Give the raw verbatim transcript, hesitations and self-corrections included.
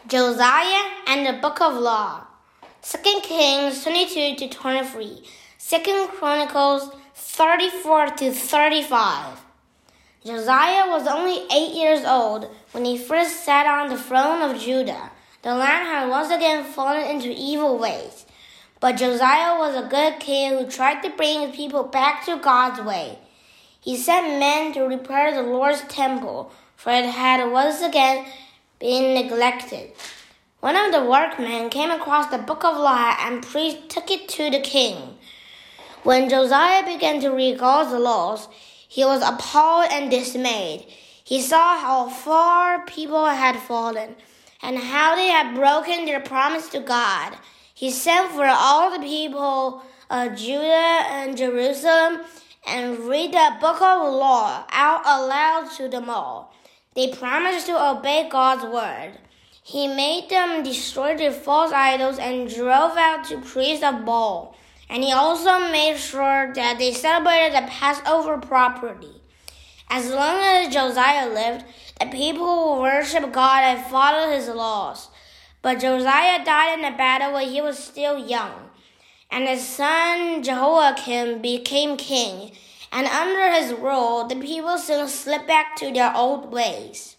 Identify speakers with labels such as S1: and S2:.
S1: Josiah and the Book of Law. Second Kings twenty-two to twenty-three. Second Chronicles thirty-four to thirty-five. Josiah was only eight years old when he first sat on the throne of Judah. The land had once again fallen into evil ways. But Josiah was a good king who tried to bring his people back to God's way. He sent men to repair the Lord's temple, for it had once again been neglected. One of the workmen came across the book of law and priest took it to the king. When Josiah began to read God's laws, he was appalled and dismayed. He saw how far people had fallen and how they had broken their promise to God. He sent for all the people of Judah and Jerusalem and read the book of law out aloud to them all. They promised to obey God's word. He made them destroy their false idols and drove out the priests of Baal. And he also made sure that they celebrated the Passover properly. As long as Josiah lived, the people would worship God and follow his laws. But Josiah died in a battle when he was still young. And his son Jehoiakim became king. And under his rule, the people soon slipped back to their old ways.